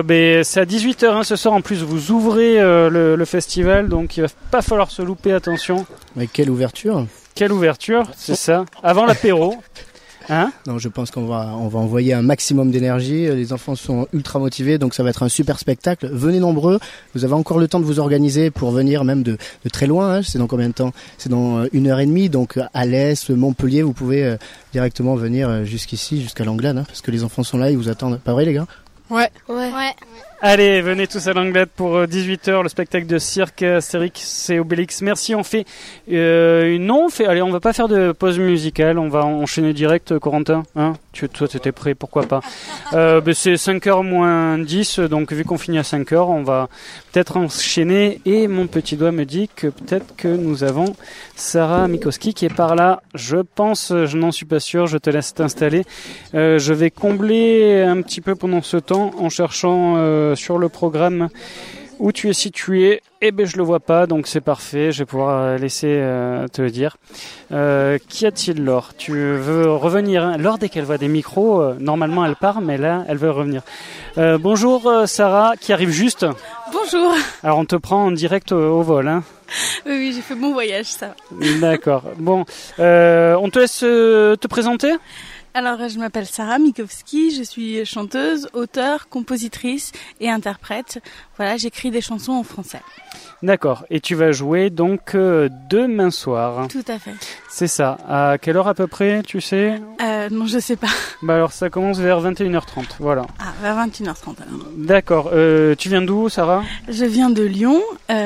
à 18h ce soir. En plus, vous ouvrez le festival, donc il va pas falloir se louper, attention. Mais quelle ouverture! Quelle ouverture, c'est ça. Avant l'apéro. Hein? Non, je pense qu'on va envoyer un maximum d'énergie. Les enfants sont ultra motivés, donc ça va être un super spectacle. Venez nombreux. Vous avez encore le temps de vous organiser pour venir même de très loin. Hein. C'est dans combien de temps? C'est dans 1h30. Donc à l'Est, Montpellier, vous pouvez directement venir jusqu'ici, jusqu'à l'Anglade, hein, parce que les enfants sont là, ils vous attendent. Pas vrai, les gars? Ouais. Allez, venez tous à l'Anglade pour 18h, le spectacle de cirque Astérix et Obélix. Merci, on fait allez, on va pas faire de pause musicale, on va enchaîner direct, Corentin, hein? Toi, t'étais prêt, pourquoi pas. C'est 5h moins 10, donc vu qu'on finit à 5h, on va peut-être enchaîner, et mon petit doigt me dit que peut-être que nous avons Sarah Mikoski qui est par là, je pense, je n'en suis pas sûr, je te laisse t'installer. Je vais combler un petit peu pendant ce temps en cherchant sur le programme où tu es situé. Eh ben je le vois pas, donc c'est parfait, je vais pouvoir laisser te le dire. Qu'y a-t-il, Laure? Tu veux revenir, hein? Laure, dès qu'elle voit des micros, normalement elle part, mais là elle veut revenir. Bonjour Sarah, qui arrive juste. Bonjour. Alors on te prend en direct au vol, hein? Oui, j'ai fait bon voyage, ça va. D'accord. Bon, on te laisse te présenter? Alors, je m'appelle Sarah Mikoski, je suis chanteuse, auteure, compositrice et interprète. Voilà, j'écris des chansons en français. D'accord. Et tu vas jouer donc demain soir. Tout à fait. C'est ça. À quelle heure à peu près, tu sais? Non, je sais pas. Bah alors, ça commence vers 21h30, voilà. Ah, vers 21h30 alors. D'accord. Tu viens d'où, Sarah? Je viens de Lyon,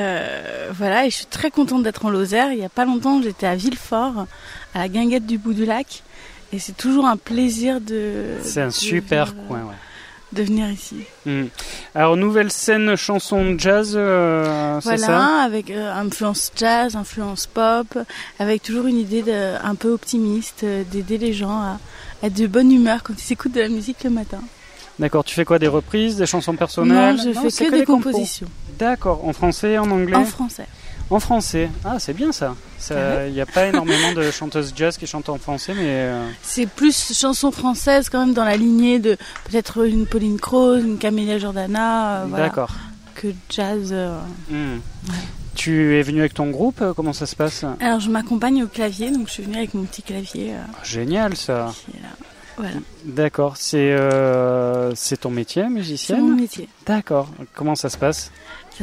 voilà, et je suis très contente d'être en Lozère. Il y a pas longtemps, j'étais à Villefort, à la Guinguette du Bout du Lac. Et c'est toujours un plaisir C'est un super coin, ouais. De venir ici. Alors, nouvelle scène chanson jazz, c'est ça? Voilà, avec influence jazz, influence pop, avec toujours une idée un peu optimiste, d'aider les gens à être de bonne humeur quand ils écoutent de la musique le matin. D'accord, tu fais quoi, des reprises, des chansons personnelles? Non, je fais que des compositions. D'accord, en français, en anglais? En français. En français. Ah, c'est bien ça. Il n'y a pas énormément de chanteuses jazz qui chantent en français, mais... C'est plus chansons françaises quand même dans la lignée de peut-être une Pauline Croze, une Camélia Jordana, D'accord. Que jazz. Ouais. Tu es venu avec ton groupe, comment ça se passe? Alors je m'accompagne au clavier, donc je suis venue avec mon petit clavier. Génial ça. Qui est là. Voilà. D'accord, c'est ton métier, musicienne? C'est mon métier. D'accord, comment ça se passe? Ça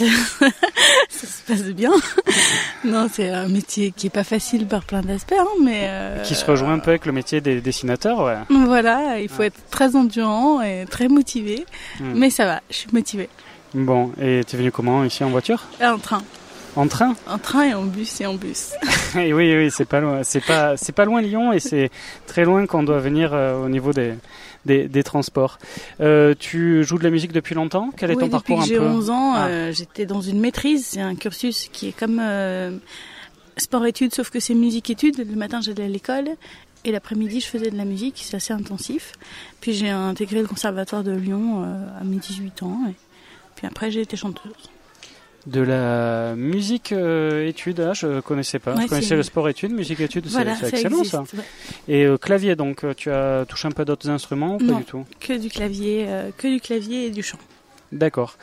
se passe bien. Non, c'est un métier qui est pas facile par plein d'aspects, hein, mais... Qui se rejoint un peu avec le métier des dessinateurs, ouais. Voilà, il faut être très endurant et très motivé, mais ça va, je suis motivée. Bon, et t'es venu comment, ici, en voiture? En train. En train? En train et en bus et en bus. Et oui, c'est pas loin. C'est pas loin Lyon et c'est très loin quand on doit venir au niveau des transports. Tu joues de la musique depuis longtemps? Quel est ton parcours un peu? Depuis que j'ai 11 ans, j'étais dans une maîtrise. C'est un cursus qui est comme sport-études, sauf que c'est musique-études. Le matin, j'allais à l'école et l'après-midi, je faisais de la musique. C'est assez intensif. Puis j'ai intégré le conservatoire de Lyon à mes 18 ans. Et puis après, j'ai été chanteuse. De la musique études, je connaissais pas. Ouais, je connaissais le sport études, musique études, voilà, c'est excellent existe, ça. Ouais. Et clavier, donc tu as touché un peu d'autres instruments ou pas du tout? Que du clavier et du chant. D'accord.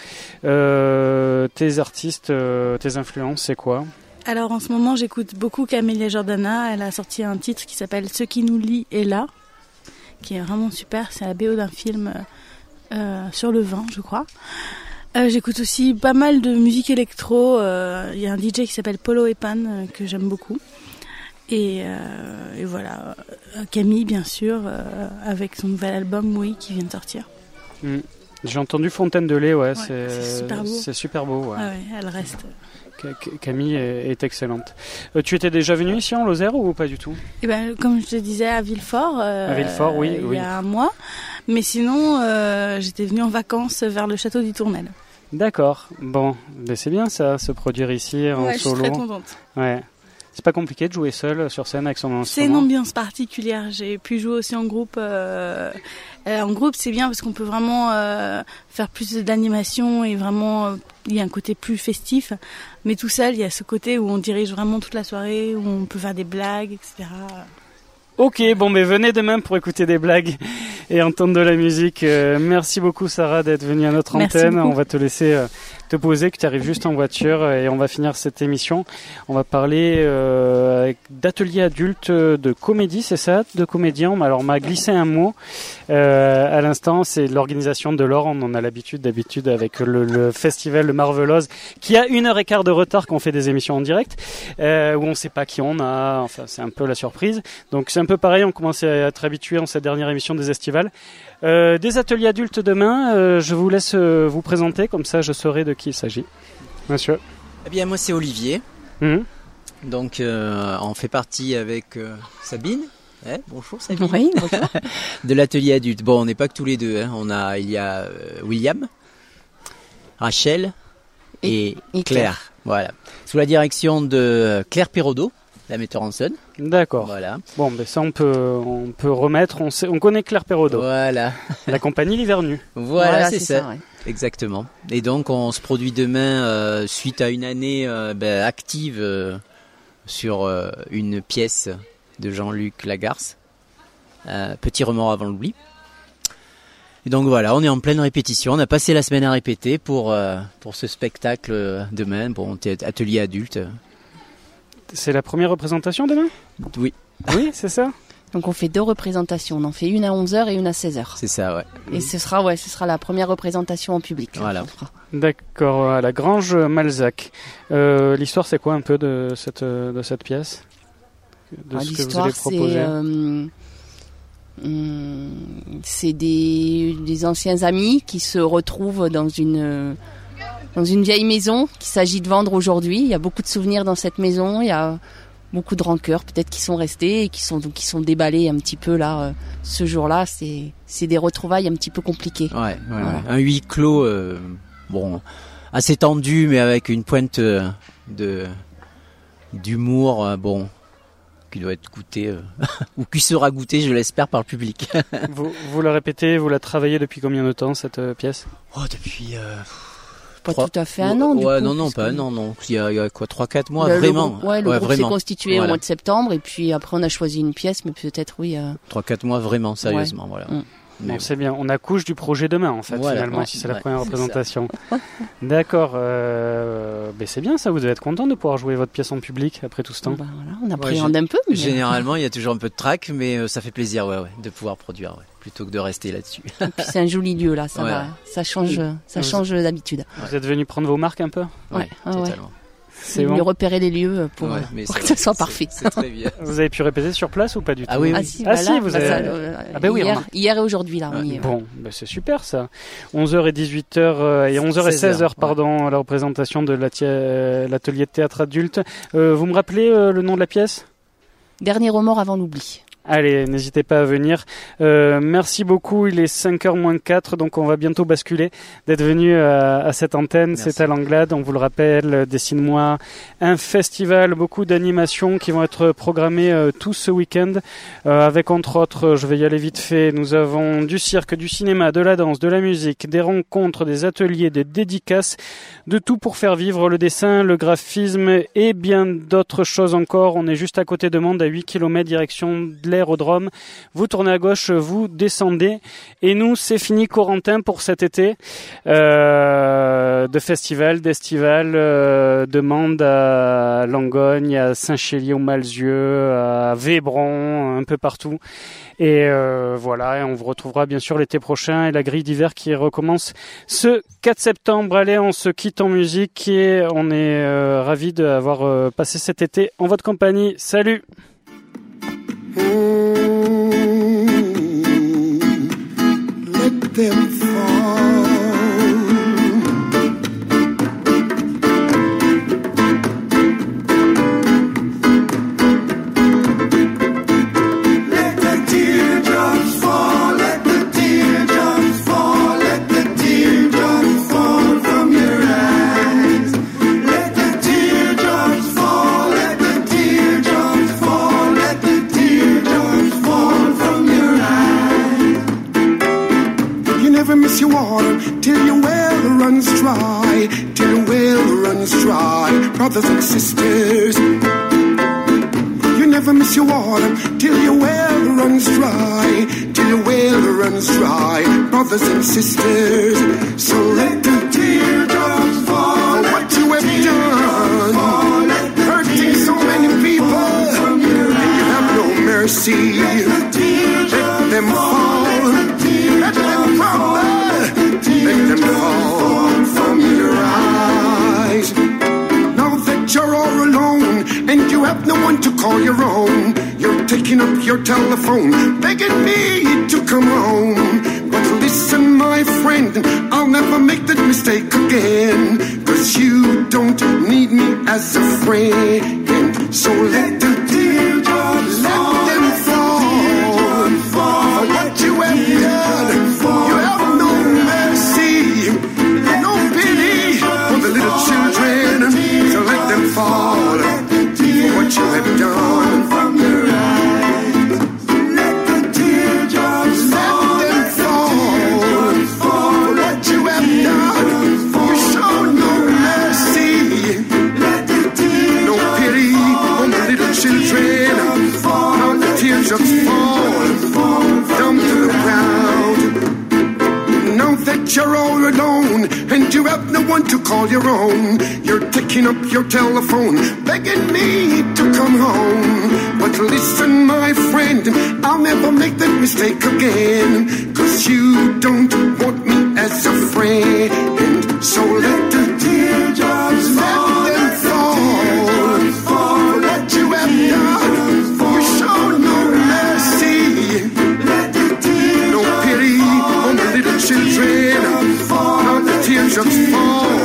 Tes artistes, tes influences, c'est quoi? Alors en ce moment, j'écoute beaucoup Camélia Jordana. Elle a sorti un titre qui s'appelle Ce qui nous lie est là, qui est vraiment super. C'est la BO d'un film sur le vin, je crois. J'écoute aussi pas mal de musique électro. Il y a un DJ qui s'appelle Polo Epan que j'aime beaucoup. Et voilà. Camille, bien sûr, avec son nouvel album, oui, qui vient de sortir. J'ai entendu Fontaine de lait, ouais, c'est super beau. C'est super beau, ouais. Ah ouais, elle reste. Camille est excellente. Tu étais déjà venue ici en Lozère ou pas du tout? Eh ben, comme je te disais, à Villefort. À Villefort, oui. Il y a un mois. Mais sinon, j'étais venue en vacances vers le château du Tournel. D'accord. Bon, ben c'est bien ça, se produire ici en Ouais, je suis solo. très contente. Ouais. C'est pas compliqué de jouer seul sur scène avec son C'est instrument. une ambiance particulière. J'ai pu jouer aussi en groupe. En groupe, c'est bien parce qu'on peut vraiment faire plus d'animation et vraiment, il y a un côté plus festif. Mais tout seul, il y a ce côté où on dirige vraiment toute la soirée, où on peut faire des blagues, etc. Ok, bon, mais venez demain pour écouter des blagues et entendre de la musique. Merci beaucoup, Sarah, d'être venue à notre Merci antenne. beaucoup. On va te laisser te poser, que tu arrives juste en voiture, et on va finir cette émission. On va parler d'ateliers adultes, de comédie, c'est ça, de comédiens. Alors, on m'a glissé un mot à l'instant, c'est l'organisation de l'Or. On en a d'habitude avec le festival Le Marvelose, qui a 1h15 de retard quand on fait des émissions en direct, où on ne sait pas qui on a. Enfin, c'est un peu la surprise. Donc, c'est un peu pareil, on commence à être habitué en cette dernière émission des Estivales. Des ateliers adultes demain, je vous laisse vous présenter, comme ça je saurai de qui il s'agit. Monsieur. Eh bien, moi c'est Olivier. Mhm. Donc, on fait partie avec Sabine. Bonjour Sabine. Oui, bonjour. De l'atelier adulte. Bon, on n'est pas que tous les deux. Il y a William, Rachel et Claire. Voilà. Sous la direction de Claire Perraudot, la metteur en scène. D'accord. Voilà. Bon, ben ça on peut remettre. On connaît Claire Perraudot. Voilà. La compagnie L'Hiver Nu. Voilà, c'est ça. ouais. Exactement. Et donc on se produit demain suite à une année active sur une pièce de Jean-Luc Lagarce, Petit remords avant l'oubli. Et donc voilà, on est en pleine répétition. On a passé la semaine à répéter pour ce spectacle demain. Bon, atelier adulte. C'est la première représentation demain ? Oui. Oui, c'est ça ? Donc on fait 2 représentations. On en fait une à 11h et une à 16h. C'est ça, ouais. Et ce sera la première représentation en public. Voilà. D'accord, à la Grange Malzac. L'histoire, c'est quoi un peu de cette pièce ? De ce que vous allez proposer ? C'est des anciens amis qui se retrouvent dans une vieille maison qu'il s'agit de vendre aujourd'hui. Il y a beaucoup de souvenirs dans cette maison. Il y a beaucoup de rancœurs peut-être qui sont restés et qui sont déballés un petit peu là ce jour-là. C'est des retrouvailles un petit peu compliquées. Ouais. Voilà. Un huis clos, assez tendu, mais avec une pointe d'humour, qui doit être goûté ou qui sera goûté, je l'espère, par le public. Vous la répétez, vous la travaillez depuis combien de temps cette pièce ? Depuis pas tout à fait un an. Du coup, non, pas un an, non. Il y a quoi, 3-4 mois, le vraiment. Le groupe s'est constitué voilà. au mois de septembre et puis après on a choisi une pièce, mais peut-être 3-4 mois vraiment, sérieusement, voilà. Bon, c'est bien, on accouche du projet demain en fait, finalement, si c'est la première représentation. D'accord, c'est bien ça, vous devez être content de pouvoir jouer votre pièce en public après tout ce temps. On appréhende un peu. Mais... Généralement, il y a toujours un peu de trac, mais ça fait plaisir de pouvoir produire, plutôt que de rester là-dessus. Et puis c'est un joli lieu là, ça change d'habitude. Vous êtes venu prendre vos marques un peu ? Oui, totalement. C'est mieux repérer les lieux pour que ça soit parfait. C'est très bien. Vous avez pu répéter sur place ou pas du tout ? Ah oui. Si, vous avez... Hier et aujourd'hui là. Bon, c'est super ça. 11h et 18h et 11h et 16h, pardon, la représentation de l'atelier de théâtre adulte. Vous me rappelez le nom de la pièce ? Dernier remords avant l'oubli. Allez, n'hésitez pas à venir. Merci beaucoup, il est 5h-4, donc on va bientôt basculer d'être venu à cette antenne. Merci. C'est à l'Anglade, on vous le rappelle, Dessine-moi, un festival, beaucoup d'animations qui vont être programmées tout ce week-end, avec entre autres, je vais y aller vite fait, nous avons du cirque, du cinéma, de la danse, de la musique, des rencontres, des ateliers, des dédicaces, de tout pour faire vivre le dessin, le graphisme et bien d'autres choses encore. On est juste à côté de Mende, à 8 km direction de l'aérodrome, vous tournez à gauche, vous descendez, et nous c'est fini Corentin pour cet été de festival, d'estival, de Mende à Langogne, à Saint-Chélier au Malzieu, à Vébron, un peu partout, et voilà, et on vous retrouvera bien sûr l'été prochain et la grille d'hiver qui recommence ce 4 septembre. Allez, on se quitte en musique et on est ravis d'avoir passé cet été en votre compagnie. Salut! Let them fall. Let the teardrops fall. Let the tears water till your well runs dry, till your well runs dry, brothers and sisters. You never miss your water till your well runs dry, till your well runs dry, brothers and sisters. So let the teardrops fall, what you have done, hurting so many people, and you have no mercy. Let them fall, let them fall, let them fall from your eyes. Now that you're all alone and you have no one to call your own, you're taking up your telephone, begging me to come home. But listen, my friend, I'll never make that mistake again, 'cause you don't need me as a friend. So let the teardrops fall, let them fall, for what you have done. You have no mercy, no pity for the little children. So let them fall for what you have done. From your eyes, let the teardrops fall, let them fall for what you have done. You show no mercy, no pity on the little children. Now the teardrops fall down to the ground. Now that you're all alone and you have no one to call your own, you're taking up your telephone, begging me to come home. But listen, my friend, I'll never make that mistake again, 'cause you don't want me as a friend. So let the teardrops fall, let them fall for what you have done. You show no mercy, no pity on the little children. Now the teardrops fall